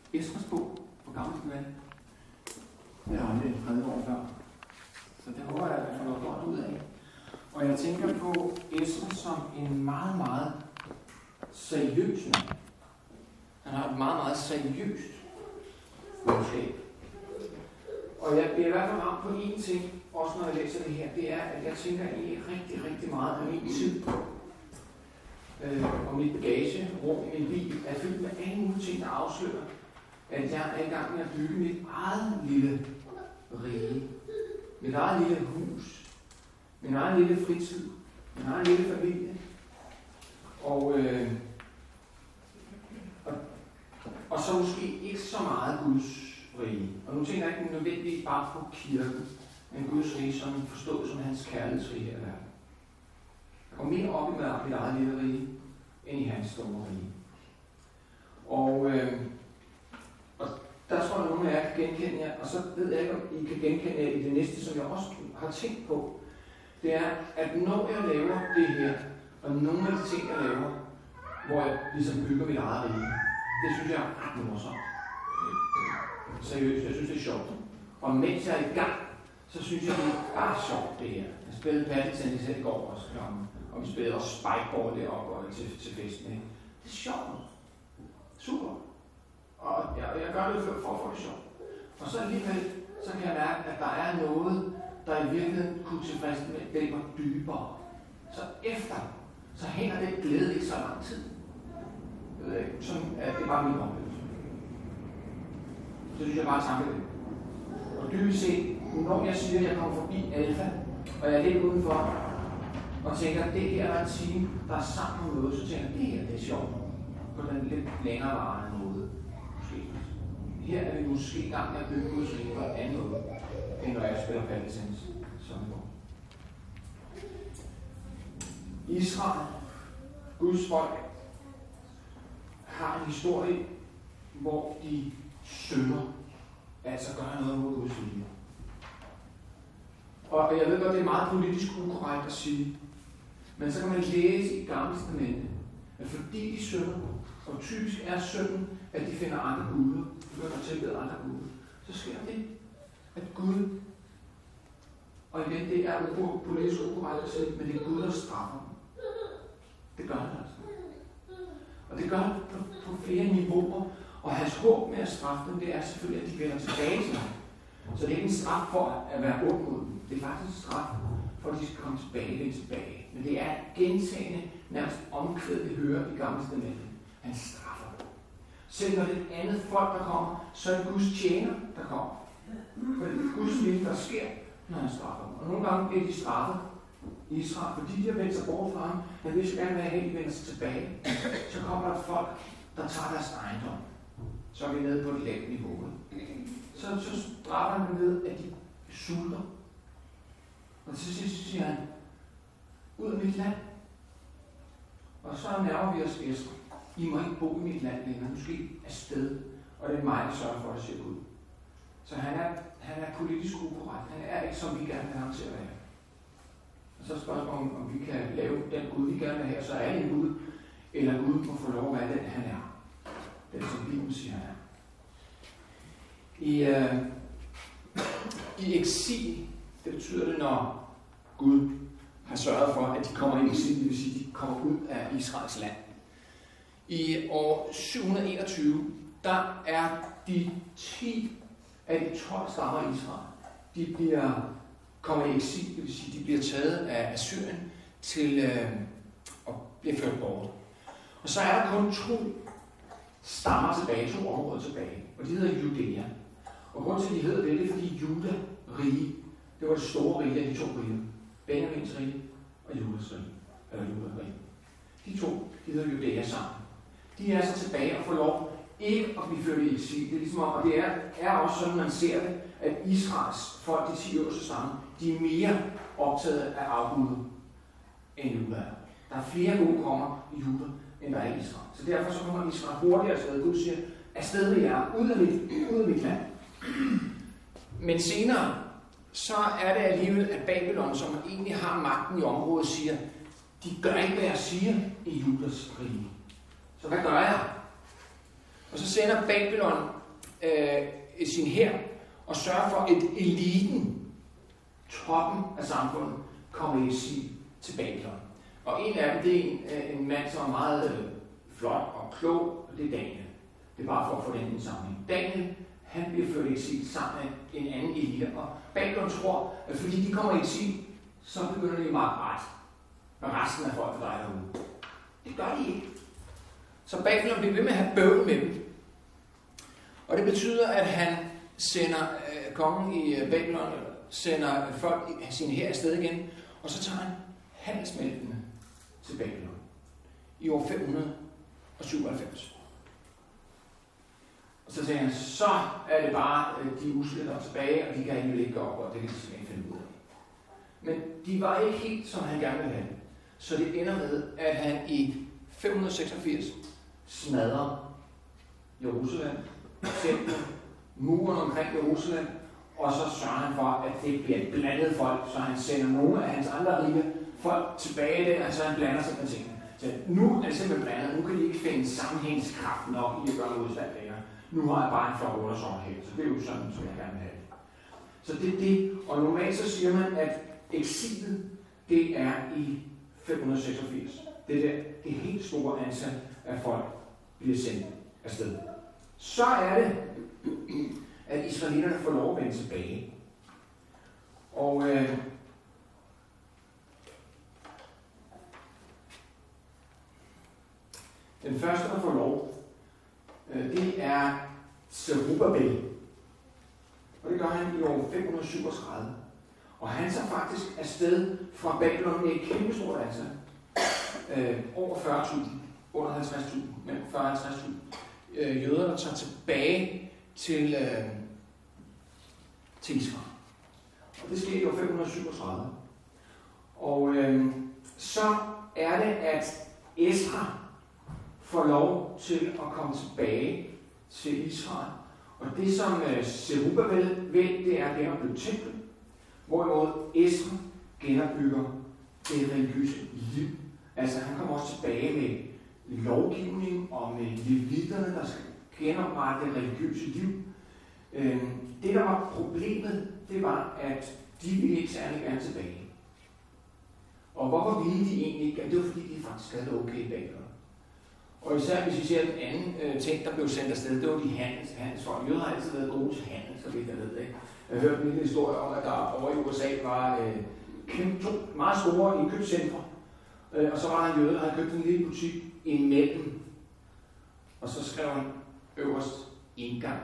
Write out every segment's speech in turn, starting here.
Esdras bog for Gamle Testamente. Jeg har det prædiket år før. Så det håber jeg, at jeg får noget godt ud af. Og jeg tænker på Esdras som en meget, meget seriøs mand. Han har et meget, meget seriøst budskab. Og jeg bliver i hvert fald ramt på én ting, også når jeg læser det her, det er, at jeg tænker egentlig rigtig, rigtig meget af min tid. Og mit bagagerum i min bil er fyldt med alle mulige ting, der afslører, at jeg er i gang med at bygge mit eget lille rige. Mit eget lille hus. Min egen lille fritid. Min egen lille familie. Og så måske ikke så meget Guds rige. Og nu tænker jeg ikke nødvendigvis bare på kirken, men Guds rige som forstået som hans kærlighedsrige her i verden. Jeg går mere op i mit eget lille rige, end i hans store rige. Og der tror jeg, nogle af jer kan genkende jer, og så ved jeg ikke, om I kan genkende jer i det næste, som jeg også har tænkt på. Det er, at når jeg laver det her, og nogle af de ting, jeg laver, hvor jeg ligesom bygger mit eget rige, det synes jeg er ret morsomt. Seriøst, jeg synes det er sjovt. Og mens jeg er i gang, så synes jeg, det er bare sjovt det her. Jeg spillede paddeltennis her i går også, og vi spillede også spikeball deroppe og til festen. Det er sjovt. Super. Og jeg gør det for at få det sjovt. Og så alligevel, så kan jeg mærke, at der er noget, der i virkeligheden kunne tilfredsstille mig dybere. Så efter, så hænger det glæde ikke så lang tid. Jeg ved ikke, sådan at det er bare min oplevelse. Så synes jeg bare tanke det. Og dybest set, når jeg siger, at jeg kommer forbi alfa, og jeg er lidt udenfor, og tænker, at det her er en time, der er sammen med noget, så tænker jeg, at det her det er sjovt. På den lidt længere varende måde. Måske. Her er vi måske i gang med at bygge Guds rige på en anden måde, end når jeg spiller paddeltennis. Israel, Guds folk, har en historie, hvor de synder, altså gør noget mod Guds vilje. Og jeg ved godt, det er meget politisk ukorrekt at sige, men så kan man læse i Gamle Testamente, at fordi de synder, og typisk er synden, at de finder andre guder, begynder at tilbede andre guder, så sker det, at Gud, og igen, det er politisk ukorrekt at sige, men det er Gud, der straffer dem. Det gør han altså. Og det gør han på flere niveauer, og hans håb med at straffe dem, det er selvfølgelig, at de vender tilbage til ham. Så det er ikke en straf for at være ond mod dem. Det er faktisk en straf for, at de skal komme tilbage. Men det er gentagende, nærmest omkvæd, vi hører i Gamle Testamente. Han straffer dem. Selv når det er et andet folk, der kommer, så er det Guds tjener, der kommer. For det er Guds vilje, der sker, når han straffer dem. Og nogle gange bliver de straffet i Israel, fordi de har vendt sig bort fra ham, men hvis gerne vil have, at de vender sig tilbage, så kommer der et folk, der tager deres ejendom. Så er vi nede på et lavt niveau. Så straffer han dem ved, at de sulter. Og til sidst siger han, ud af mit land. Og så nærmer vi os Esdra. I må ikke bo i mit land længere. Nu skal I afsted. Og det er mig, der sørger for, at det ser ud. Så han er politisk ukorrekt. Han er ikke, som vi gerne vil have ham til at være. Og så er spørgsmålet, om vi kan lave den Gud, vi gerne vil have, så er det en Gud, eller Gud må få lov at være den, han er. Den, som Bibelen siger, han er. I eksil, det betyder det, når Gud har sørget for, at de kommer i eksil, det vil sige, at de kommer ud af Israels land. I år 721, der er de 10 af de 12 stammer i Israel. De kommer i eksil, det vil sige, de bliver taget af Assyrien til og bliver ført bort. Og så er der kun 2 stammer tilbage, 2 områder tilbage, og de hedder Judæa. Og grunden til, at de hedder det, er fordi Juda rige, det var det store rige af de 2 riger. Benjamins rige og Judas rige, eller Judas rige. De 2, de hedder Judæa sammen. De er så tilbage og får lov ikke at blive ført i eksil. Det er ligesom, og det er også sådan, man ser det, at Israels folk, de 10 øverste stammer, de er mere optaget af afguddet end Juda. Der er flere gode konger i Juda, end der er i Israel. Så derfor så kommer Israel hurtigere afsted. Gud siger, afsted vil jeg, ud af mit land. Men senere, så er det alligevel, at Babylon, som egentlig har magten i området, siger, de gør ikke, hvad jeg siger i Judas rige. Så hvad gør jeg? Og så sender Babylon sin hær og sørge for, at eliten, toppen af samfundet, kommer i eksil til Babylon. Og en af dem, det er en mand, som er meget flot og klog, og det er Daniel. Det er bare for at få den en sammenhæng. Daniel, han bliver ført i eksil sammen med en anden elite, og Babylon tror, at fordi de kommer i eksil, så begynder de meget ret med resten af folk, der er derude. Det gør de ikke. Så Babylon bliver ved med at have bøvl med dem. Og det betyder, at han sender kongen i Babylon, sender folk sin hær afsted igen, og så tager han handelsmændene til Babylon i år 597. Og så siger han, så er det bare de usle, der er tilbage, og de kan alligevel ikke gå op, og det kan de simpelthen finde ud af. Men de var ikke helt, som han gerne ville have. Så det ender med, at han i 586 smadrer Jerusalem, templet, muren omkring Jerusalem, og så sørger han for, at det bliver et blandet folk, så han sender nogle af hans andre rige folk tilbage der, og så han blander sig med tingene. Så nu er det simpelthen blandet, nu kan de ikke finde sammenhængskraft nok i at gøre modstand længere. Nu har jeg bare en flok undersøgning her, så det er jo sådan, som jeg gerne vil have det. Så det er det, og normalt så siger man, at eksilet, det er i 586. Det er det helt store antal af folk bliver sendt afsted. Så er det, at israelitterne får lov at vende tilbage. Og den første, der får lov, det er Zerubbabel. Og det gør han i år 537. Og han tager faktisk afsted fra Babylon med et kæmpe stort antal. Over 40.000, under 50.000, mellem 40 og 50.000 jøder, der tager tilbage til Israel. Og det sker i år 537. Og så er det, at Esra får lov til at komme tilbage til Israel. Og det, som Zerubbabel vil, det er at genopbygge templet, hvorimod Esra genopbygger det religiøse liv. Altså han kommer også tilbage med lovgivning og med levitterne, der skal genoprette det religiøse liv. Det, der var problemet, det var, at de ville ikke særlig gerne tilbage. Og hvorfor ville de egentlig ikke? Det var fordi, de faktisk havde det okay bagved. Og især hvis vi ser den anden ting, der blev sendt afsted, det var de handelsfolk. Jøder har altid været gode til handel, så vidt jeg ved det. Jeg har hørt en lille historie om, at der over i USA var to meget store indkøbscentre. Og så var der en jøde, der havde købt en lille butik imellem. Og så skrev han øverst indgang.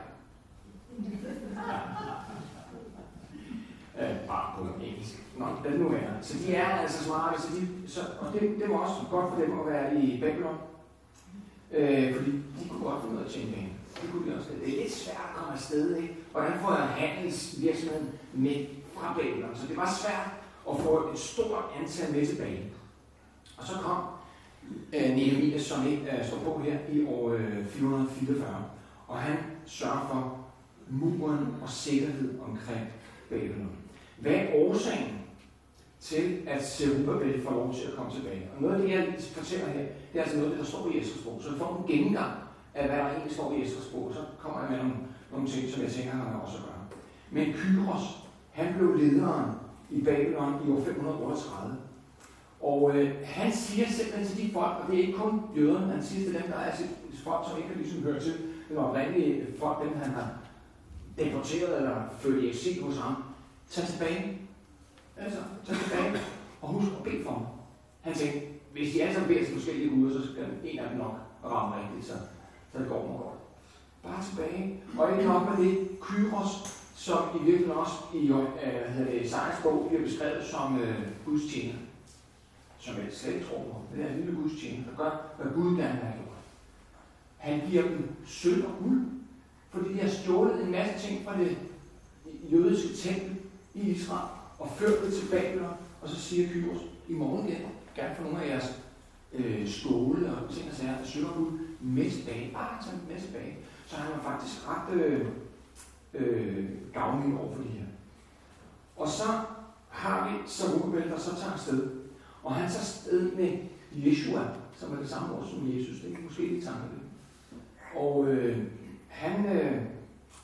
Bare på engelsk. Nå, det nu er. Så de er altså smarte, og det var også godt for dem at være i Babylon. Fordi de kunne godt finde ud af at tjene penge. Det kunne de også. Det er lidt svært at komme afsted, ikke? Hvordan får jeg handelsvirksomheden med fra Babylon? Så det var svært at få et stort antal med tilbage. Og så kom Nehemia, som ikke står på her, i år 444. Og han sørger for muren og sikkerhed omkring Babylon. Hvad er årsagen til, at Zerubbabel får lov til at komme tilbage? Og noget af det, jeg fortæller her, det er altså noget af det, der står i Esdras bog. Så vi får en gennemgang af, hvad der egentlig står i Esdras bog. Så kommer jeg med nogle ting, som jeg tænker, han har også at gøre. Men Kyros, han blev lederen i Babylon i år 538. Og han siger simpelthen til de folk, og det er ikke kun jøderne, han siger til dem, der er folk, som ikke har ligesom hørt til, det var oprindelige folk, dem han har deporteret eller ført i eksil hos ham. Tag tilbage. Altså, tag tilbage. Og husk at bede for ham. Han tænkte, hvis de alle sammen beder til forskellige guder, så skal en af dem nok ramme rigtigt, så det går mig godt. Bare tilbage. Og ikke nok med det, Kyros, som i virkeligheden også i Esajas bog bliver beskrevet som Guds tjener. Som jeg slet ikke tror på. Det er en lille Guds tjener, der gør, hvad Gud gerne har gjort. Han giver dem sølv og guld, fordi de har stjålet en masse ting fra det jødiske tempel i Israel og ført det til Babylon, og så siger Kyros, i morgen gerne få nogle af jeres skåle og ting og sager, sølv og guld med tilbage. Bare tage dem med tilbage. Så han var faktisk ret gavmild over for det her. Og så har vi Zerubbabel, der så tager afsted. Og han tager afsted med Jeshua, som er det samme ord som Jesus. Det er måske lidt tanke. Og han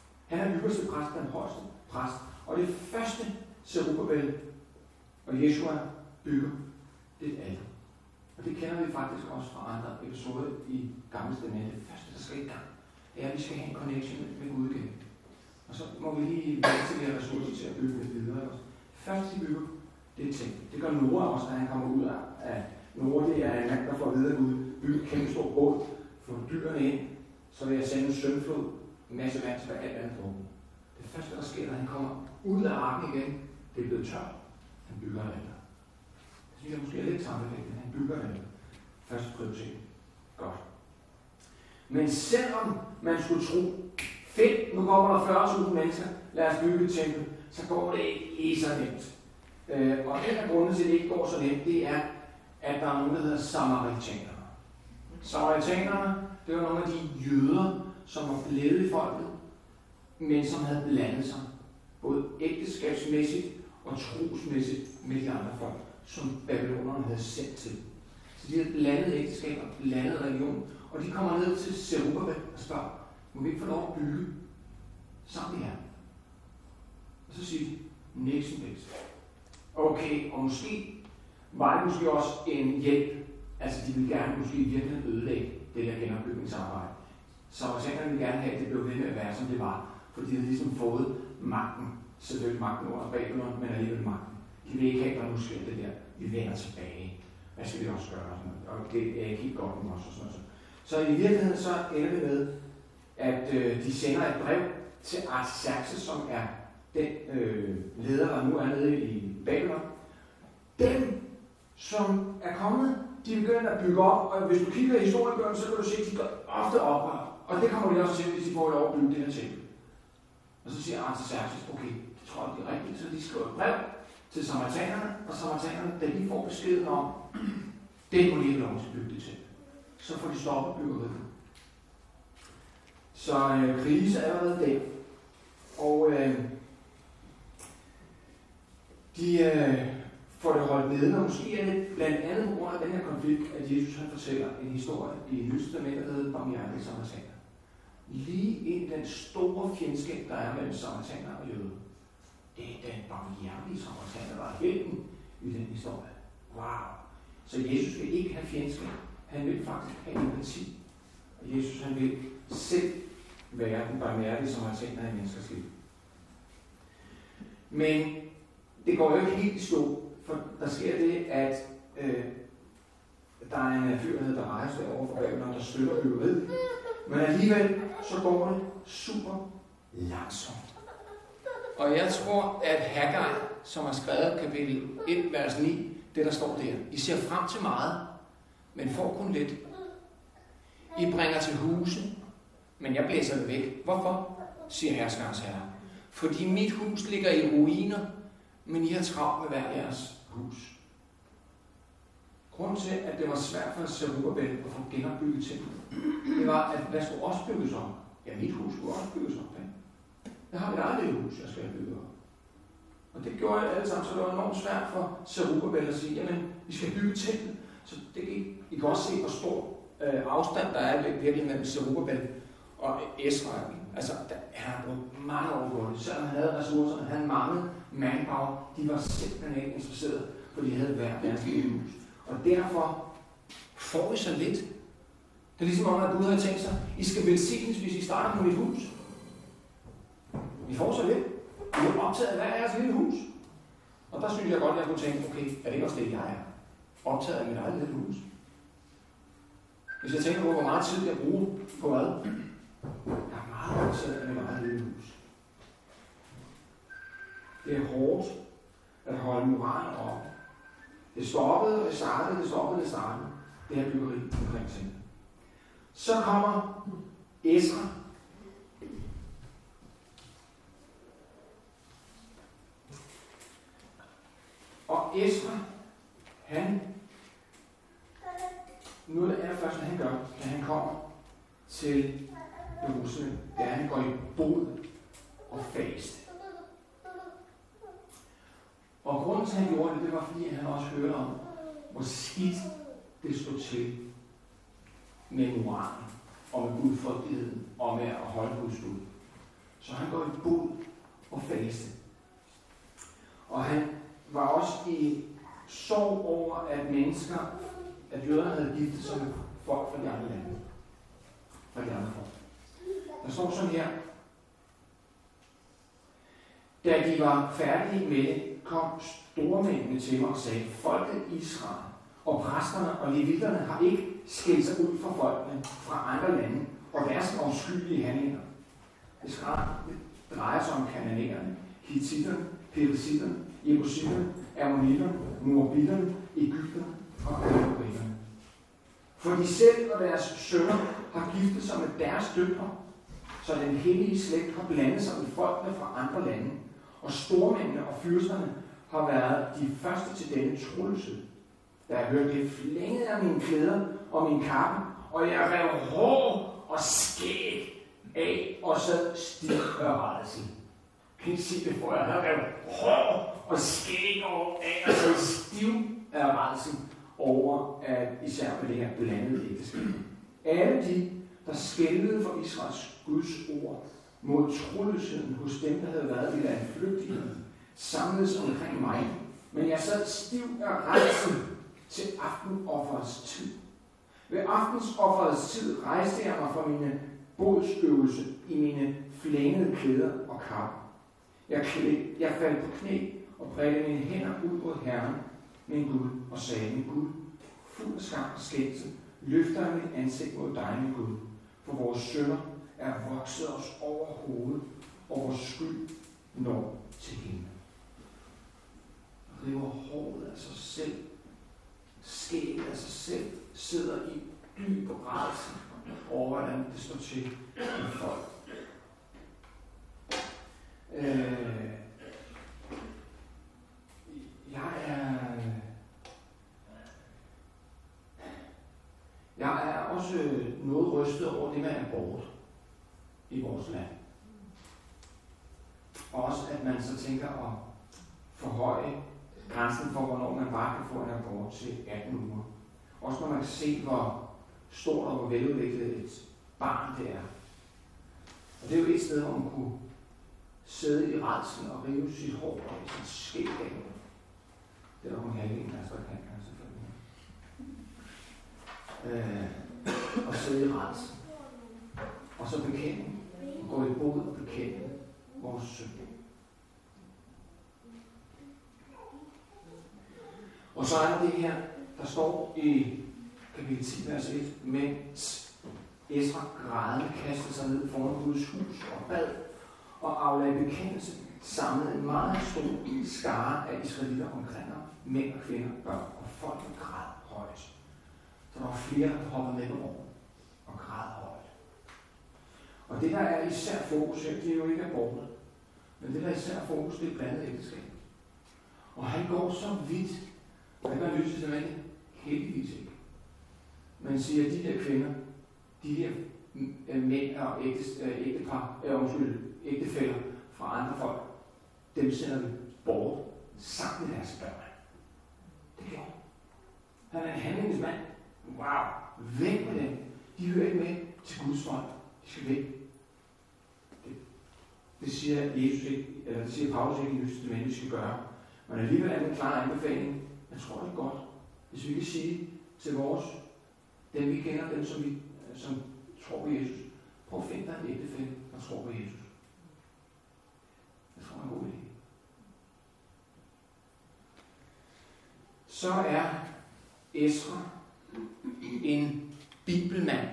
øverste præst, den højeste præst. Og det første Zerubbabel og Jeshua bygger, det er et alter. Og det kender vi faktisk også fra andre episoder i Gamle Testamente. Det første, der skal i gang, er, at vi skal have en connection med Gud igen. Og så må vi lige vælge til de her ressourcer til at bygge lidt videre. Først de bygger, det er ting. Det gør Noah også, når han kommer ud af Noah. Det er en mand, der får at vide, at Gud bygger et kæmpe stort båd, får dyrene ind, så vil jeg sende en syndflod, en masse vand, så der alt andet drukne. Det første, der sker, når han kommer ud af arken igen, det er blevet tørt. Han bygger et alter. Det synes jeg måske er lidt tankevækkende. Han bygger et alter. Første prioritet. Godt. Men selvom man skulle tro, fedt, nu kommer der 40.000 mennesker, lad os bygge et tempel, så går det ikke så nemt. Og en af grundene til, at det ikke går så nemt, det er, at der er nogen, der hedder samaritanerne. Samaritanerne, det var nogle af de jøder, som var blevet i folket, men som havde blandet sig, både ægteskabsmæssigt og trosmæssigt med de andre folk, som babylonerne havde sendt til. Så de havde blandet ægteskaber, blandet religion, og de kommer ned til Zerubbabel og spørger, må vi ikke få lov at bygge sammen med jer? Og så siger de, næsten bedst. Okay, og måske var det måske også en hjælp, altså de ville gerne måske virkelig ødelægge det der genopbygningsarbejde. Så tænker ville gerne have, at det blev ved med at være, som det var, fordi de havde ligesom fået magten, selvfølgelig magten under Babylon, men alligevel magten. De vil ikke have, at der nu sker det der, vi vender tilbage. Hvad skal vi også gøre? Og det er ikke helt godt med os og sådan noget. Så i virkeligheden så ender vi med, at de sender et brev til Artaxerxes, som er den leder, der nu er nede i Babylon. Dem, som er kommet, de begynder at bygge op, og hvis du kigger i historiebøgerne, så kan du se, at de går ofte oprør. Og det kommer de også til, hvis de får lov at bygge det her tempel. Og så siger Artaxerxes, okay, det tror jeg, det er rigtigt, så de skriver et brev til samaritanerne, og samaritanerne, da de får beskeden om, det må de ikke lov til at bygge det tempel. Så får de stoppet byggeriet. Så krise er allerede der. Og de får det holdt nede, og måske er det blandt andet på grund af den her konflikt, at Jesus han fortæller en historie i Nye Testamentet, der hedder barmhjertige samaritaner. Lige ind i den store fjendskab, der er mellem samaritaner og jøder. Det er den barmhjertige samaritaner, der er helten i den historie. Wow! Så Jesus vil ikke have fjendskab. Han vil faktisk have empati. Og Jesus han vil selv være den barmhjertige samaritaner i menneskers liv. Men det går jo ikke helt i stå, for der sker det, at der er en fyr, der hedder Darius derovre for Babylon, der støtter byggeriet. Men alligevel, så går det super langsomt. Og jeg tror, at Haggai, som har skrevet kapitel 1, vers 9, det der står der, I ser frem til meget, men får kun lidt. I bringer til huse, men jeg blæser det væk. Hvorfor? Siger herskerens herre. Fordi mit hus ligger i ruiner, men I har travlt med hver jeres hus. Grunden til, at det var svært for Zerubbabel at få genopbygget templet, det var, at hvad skulle også bygges om? Ja, mit hus skulle også bygges om. Jeg har mit eget lille hus, jeg skal bygge om. Og det gjorde jeg alle sammen, så det var enormt svært for Zerubbabel at sige, jamen, vi skal bygge templet. Så det gik, I kan også se, hvor stor afstand der er virkelig mellem Zerubbabel og Ezra. Altså, han har brugt mange år på det. Selvom han havde ressourcerne, han manglede manpower. De var simpelthen ikke interesserede, for de havde hver deres lille hus. Og derfor får I så lidt. Det er ligesom om, at Gud har tænkt sig, I skal velsignes, hvis I starter på mit hus. I får så lidt. I er optaget af hver jeres lille hus. Og der synes jeg godt, at jeg kunne tænke, okay, er det ikke også det, jeg er? Optaget af mit eget lille hus. Hvis jeg tænker på, hvor meget tid jeg bruger på hvad? Jeg er meget optaget af mit eget lille hus. Det er hårdt at holde moralen op. Det stoppede, og det startede, det stoppede, det startede. Det her byggeri omkring ting. Så kommer Ezra. Og Ezra, nu er det allerførste, han gør, da han kommer til Jerusalem, da han går i bod og faste. Og grunden til, at han gjorde det, det var, fordi han også hørte om, hvor skidt det stod til med moralen, og med gudfrygtigheden, og med at holde Guds bud. Så han går i bod og faste. Og han var også i sorg over, at jøderne havde giftet sig med folk fra de andre lande. Fra de andre folk. Der står sådan her. Da de var færdige med det, kom stormændene til mig og sagde, folket Israel og præsterne og levitterne har ikke skilt sig ud fra folkene fra andre lande og deres afskyelige handlinger. Det drejer sig om kananæerne, hittitterne, perissitterne, jebusitterne, ammonitterne, moabitterne, egypterne og amoritterne. For de selv og deres sønner har giftet sig med deres døtre, så den hellige slægt har blandet sig med folkene fra andre lande, og stormændene og fyrsterne har været de første til denne truelse. Da jeg hørte det, flængede jeg mine klæder og min kappe, og jeg rev hår og skæg af, og sad stiv af rædsel. Kan I sige det for jer? Jeg rev hår og skæg af, og sad stiv af rædsel over, at især på det her blandede ægteskab. Alle de, der skælvede for Israels Guds ord mod troløsheden hos dem, der havde været i landflygtighed, samledes omkring mig. Men jeg sad stiv af rædsel til aftenofferets tid. Ved aftensofferets tid rejste jeg mig fra mine bodsøvelse i mine flænede klæder og kapper. Jeg faldt på knæ og bredte mine hænder ud mod Herren, min Gud, og sagde, min Gud, fuld af skam og skændelse, løfter jeg mit ansigt mod dig, min Gud, for vores synder er vokset os over hovedet, og vores skyld når til himlen. River håret af sig selv, skægget af sig selv, sidder i dyb rædsel over, hvordan det står til med folk. Jeg er også noget rystet over det med abort i vores land. Også at man så tænker at forhøje grænsen for, hvornår man bare kan få en abort til 18 uger. Også når man kan se, hvor stort og hvor veludviklet et barn det er. Og det er jo et sted, hvor man kunne sidde i rædslen og rive sit hår og sit skæg af. Det er jo en halvdelen af strækkanten, selvfølgelig. Og sidde i rædslen. Og så bekende, og gå i bod og bekende vores synd. Og så er der det her, der står i kapitel 10, vers 1, mens Esra grædende kastede sig ned foran Guds hus og bad og aflagde bekendelse, samlede en meget stor skare af israelitter omkring ham, mænd og kvinder, børn og folk, der græd højt. Så der var flere, der hoppede med på vognen og græd højt. Og det, der er især fokus her, det er jo ikke abortet, men det, der er især fokus, det er blandet ægteskab. Og han går så vidt, og det kan lytte til det, heldigvis ikke. Man siger, at de her kvinder, de her mænd og ægtefæller fra andre folk, dem sender vi bort sammen med deres børn. Det gjorde han. Han er en handlingsmand. Wow, væk med dem. De hører ikke med til Guds folk. De skal væk. Det siger Jesus ikke, eller det siger Paulus ikke i Nye Testament, vi skal gøre. Men alligevel er det en klar anbefaling. Jeg tror det er godt, hvis vi kan sige til vores, dem vi kender, dem som tror på Jesus, prøv at finde dig en ægtefælle, der tror på Jesus. Jeg tror det er en god idé. Så er Esra en bibelmand.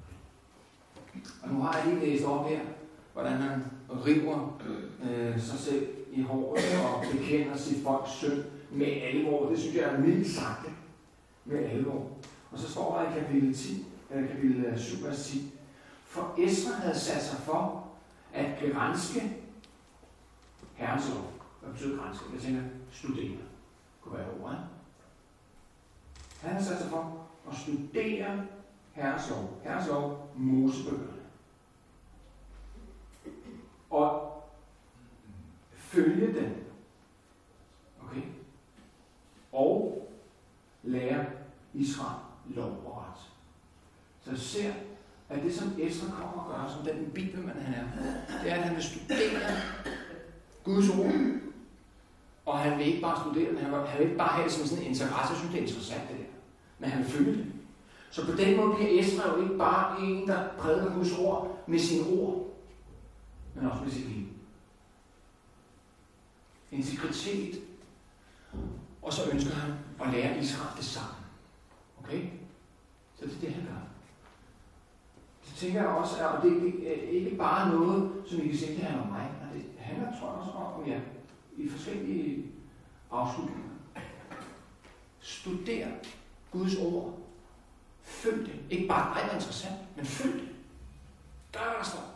Og nu har jeg lige læst op her, hvordan han river sig selv i håret og bekender sit folks synd med alvor. Det synes jeg er mildt sagt, med alvor. Og så står der i kapitel 7, vers 10. For Esra havde sat sig for at granske Herrens lov. Hvad betyder granske? Jeg tænker, studere. Det kunne være ordet. Han havde sat sig for at studere Herrens lov. Herrens lov, Mosebøgerne. Og følge den. Okay? Og lære Israel lov og ret. Så jeg ser, at det som Esra kommer og gør, som den bibelmand han er, det er, at han vil studere Guds ord. Og han vil ikke bare studere den, han vil ikke bare have det som sådan en interesse. Jeg synes, det er interessant det der. Men han vil følge det. Så på den måde bliver Esra jo ikke bare en, der prædiker Guds ord med sine ord, men også med sit liv. Integritet. Og så ønsker han at lære Israel det sammen. Okay? Så det er det, han gør. Det tænker jeg også, og det er ikke bare noget, som I kan se, det handler om mig. Det handler, tror jeg, også om jer i forskellige afslutninger. Studer Guds ord. Følg det. Ikke bare, ej, det er interessant, men følg det. Gør, hvad der står.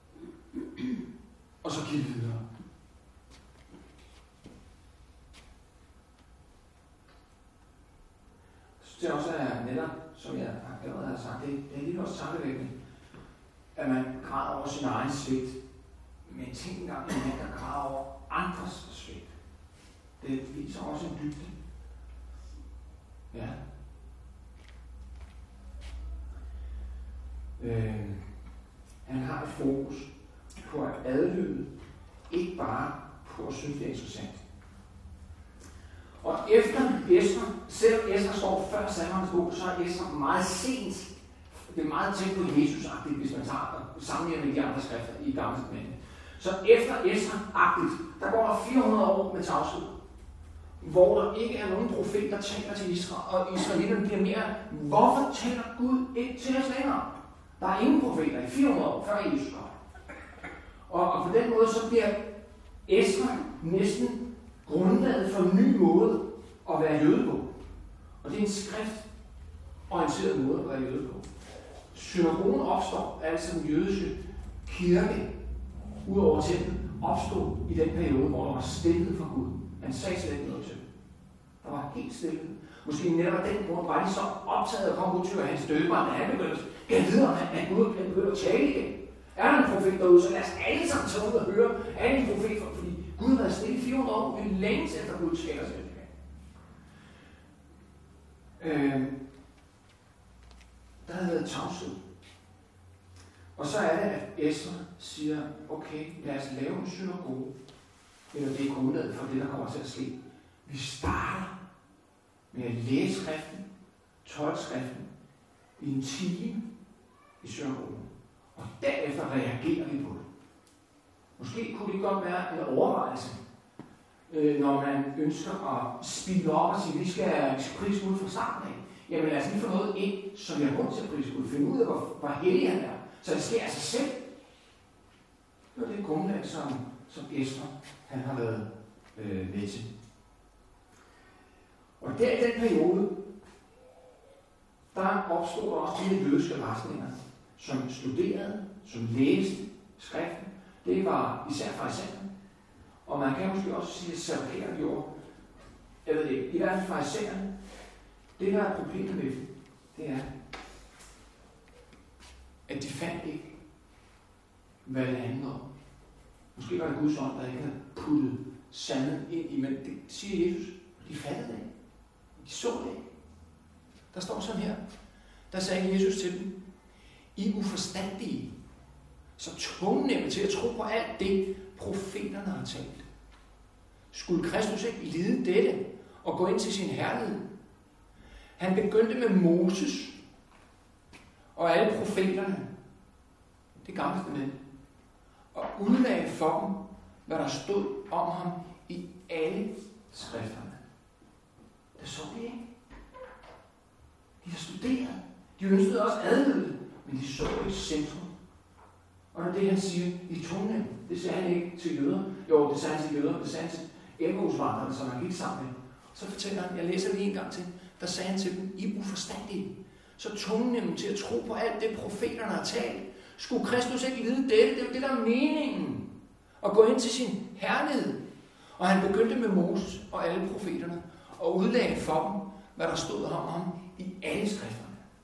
Og så giv videre. Så det også er netop, som jeg allerede har sagt, det er lidt også tankevækkende, at man græder over sin egen svigt, men tænk engang, at man kan græde over andres svigt. Det viser også en dybde. Ja. Han har et fokus på at adlyde, ikke bare på at synes, det er interessant. Og efter Esra, selvom Esra står før Salmernes bog, så er Esra meget sent. Det er meget tæt på Jesus-agtigt, hvis man tager og sammenligner med de andre skrifter i Gamle Testamentet. Så efter Esra-agtigt, der går der 400 år med tavshed, hvor der ikke er nogen profet, der taler til Israel, og israelitterne bliver mere, hvorfor taler Gud ikke til os længere? Der er ingen profeter i 400 år før Jesus kom. Og på den måde så bliver Esra næsten grundlaget for en ny måde at være jøde på. Og det er en skriftorienteret måde at være jøde på. Synagogen opstår, altså den jødiske kirke, udover templet, opstod i den periode, hvor der var stillhed for Gud. Han sagde slet ikke noget til. Der var helt stillhed. Måske netop den grund var de så optaget af at komme ud til hans døber, da han begyndte at vide, at Gud begyndte at tale igen. Er der en profet derude, så lad os alle sammen tage ud og høre, er en profet, fordi Gud har været stille 400 år, vi længes efter Gud taler sig igen. Der havde været tavshed. Og så er det, at Esra siger, okay, lad os lave en synagoge, eller det er grundlaget for det, der kommer til at ske. Vi starter med at læse skriften, tolke skriften, i en time i synagogen. Og derefter reagerer vi på det. Måske kunne det godt være en overvejelse, når man ønsker at speede op og sige, vi skal prise Gud fra starten af. Jamen lad os lige få noget ind, som vi har grund til at prise Gud. Finde ud af, hvor hellig han er. Så det sker af sig selv. Det var det grundlag, som Esra han har været med til. Og der i den periode, der opstod der også de jødiske retninger, som studerede, som læste skriften. Det var især farisæerne. Og man kan måske også sige, at Sadduceerne gjorde. Jeg ved det ikke. I hvert fald farisæerne. Det, der er problemet med dem, det er, at de fandt ikke, hvad det handlede om. Måske var det Guds ånd, der ikke havde puttet sandheden ind i, men det siger Jesus. De fattede det ikke. De så det ikke. Der står sådan her. Der sagde Jesus til dem, I uforstandige, så tungnemme til at tro på alt det, profeterne har talt. Skulle Kristus ikke lide dette og gå ind til sin herlighed? Han begyndte med Moses og alle profeterne, det gamle testamente, og udlagde for dem, hvad der stod om ham i alle skrifterne. Det så de ikke. De har studeret. De ønskede også adlyde, men de så ikke centrum. Og når det han siger, I tungnemme, det sagde han ikke til jøder. Jo, det sagde han til jøder, det sagde han til Emmausvandrerne, som han gik sammen med. Så fortæller han, jeg læser lige en gang til, der sagde han til dem, I uforstandige, så tungnemme til at tro på alt det, profeterne har talt. Skulle Kristus ikke lide dette? Det er det, der er meningen. At gå ind til sin herlighed. Og han begyndte med Moses og alle profeterne, og udlagde for dem, hvad der stod om ham i alle skrifterne.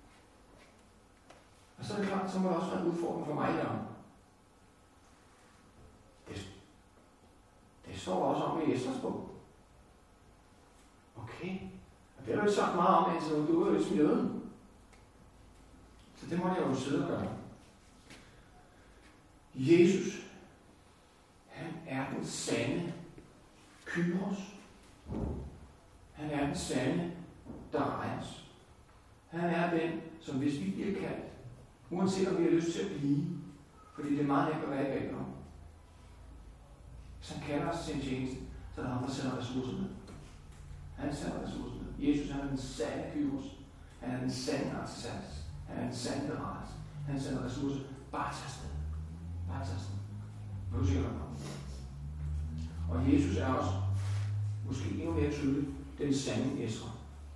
Og så er det klart, så må det også være en udfordring for mig i ham. Det står også om i Esdras bog. Okay. Og det har du ikke sagt meget om, indtil du er ude som jøden. Så det må jeg jo sidde og gøre. Jesus Kyros. Han er den sande, der regnes. Han er den, som hvis vi bliver kaldt, uanset om vi har lyst til at blive, fordi det er meget nemt at være i baggrund. Hvis han kalder os til en tjeneste, så er der ham, der sender ressourcer med. Han sender ressourcer med. Jesus, han er den sande Kyros. Han er den sande Artisans. Han er den sande Beretelse. Han sender ressourcer. Bare tag afsted. Bare tag afsted. Hvad du siger du? Og Jesus er også, måske endnu mere tydeligt, den sande Esra.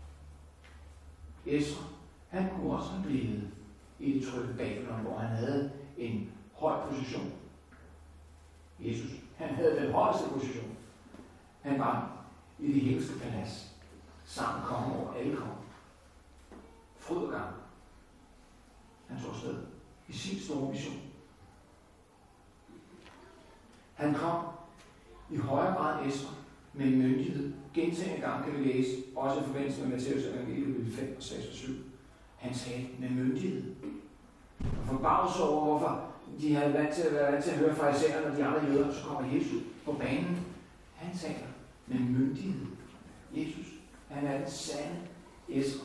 Esra, han kunne også have blevet i det trygge Babylon, hvor han havde en høj position. Jesus, han havde den højeste position. Han var i det himmelske palads, sammen konge over alle konger. Fryd og gang. Han tog afsted i sin store mission. Han kom i højere grad end Esra med myndighed. Gentagende gang kan vi læse, også i forbindelse med Matthæus evangeliet 5 og 6 og 7. Han talte med myndighed. Og forbavset over, hvorfor de havde været til at høre farisæerne og de andre jøder, så kommer Jesus på banen. Han taler med myndighed. Jesus, han er den sande Esra.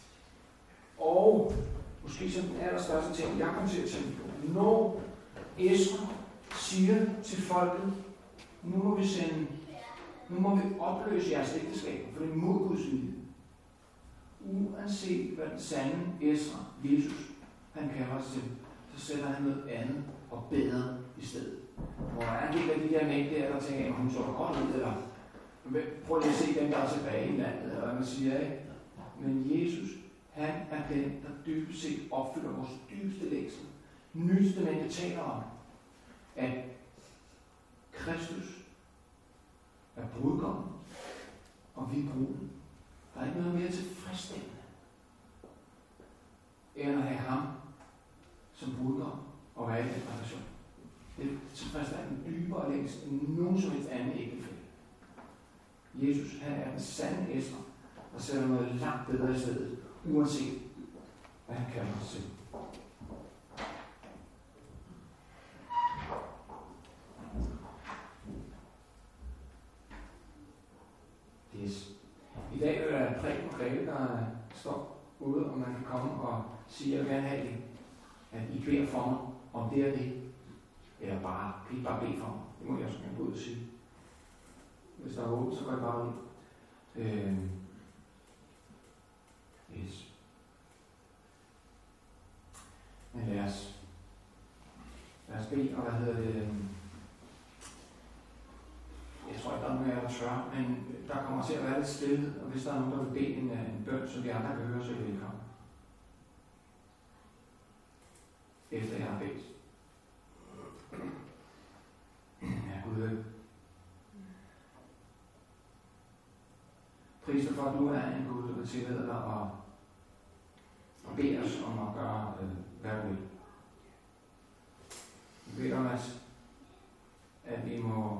Og måske som den allerstørste ting, jeg kommer til at tænke på, når Esra siger til folket, nu må vi opløse jeres ægteskab, for det er mod Guds vilje. Uanset hvad den sande Esra, Jesus, han kalder os til, så sætter han noget andet og bedre i stedet. Hvor er det af de der mænd der tænker, hun så godt ud, eller prøv lige at se dem, der er tilbage i landet, eller hvad man siger, ikke? Men Jesus, han er den, der dybest set opfylder vores dybeste længsel. Nyt Testamente taler om, at Kristus er brudgommen, og vi er bruden. Der er ikke noget mere tilfredsstillende, end at have ham som brudgom og være i den relation. Det er tilfredsstillende en dybere længsel end nogen som helst anden ægtefælle. Jesus, han er den sande Esra, og sætter noget langt bedre i stedet, uanset hvad han kalder os til. Yes. I dag er der Preben og Greve, der står ude, og man kan komme og sige, at jeg vil gerne have det, at I beder for mig, om det er det, eller bare, kan I bare bede for mig. Det må jeg også gerne gå ud og sige. Hvis der er åbent, så går jeg bare ud. Yes. Men lad os bede, og hvad hedder det? Jeg tror ikke, der er nogen af jer, der tør, men der kommer til at være lidt stille, og hvis der er nogen, der vil bede en bøn, som de andre kan høre, så er I velkommen. Efter jeg har bedt. Ja, Gud. Pris dig for, at du er en Gud, der vil tillade dig og bede os om at gøre, hvad du vil. Vi beder om, at vi må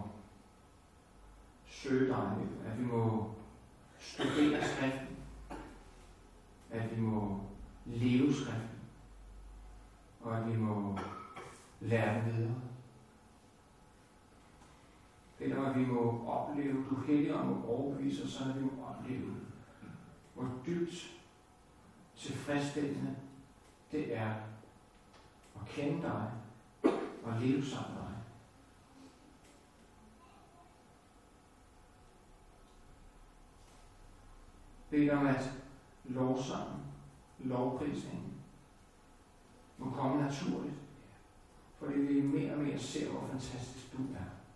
søge dig, at vi må studere skriften, at vi må leve skriften, og at vi må lære den videre. Det er, at vi må opleve, du Helligånd må overbevise os, så at vi må opleve, hvor dybt tilfredsstillende det er at kende dig og leve sammen med dig. Bed om, at lovsangen, lovprisningen må komme naturligt, fordi vi mere og mere ser, hvor fantastisk du er.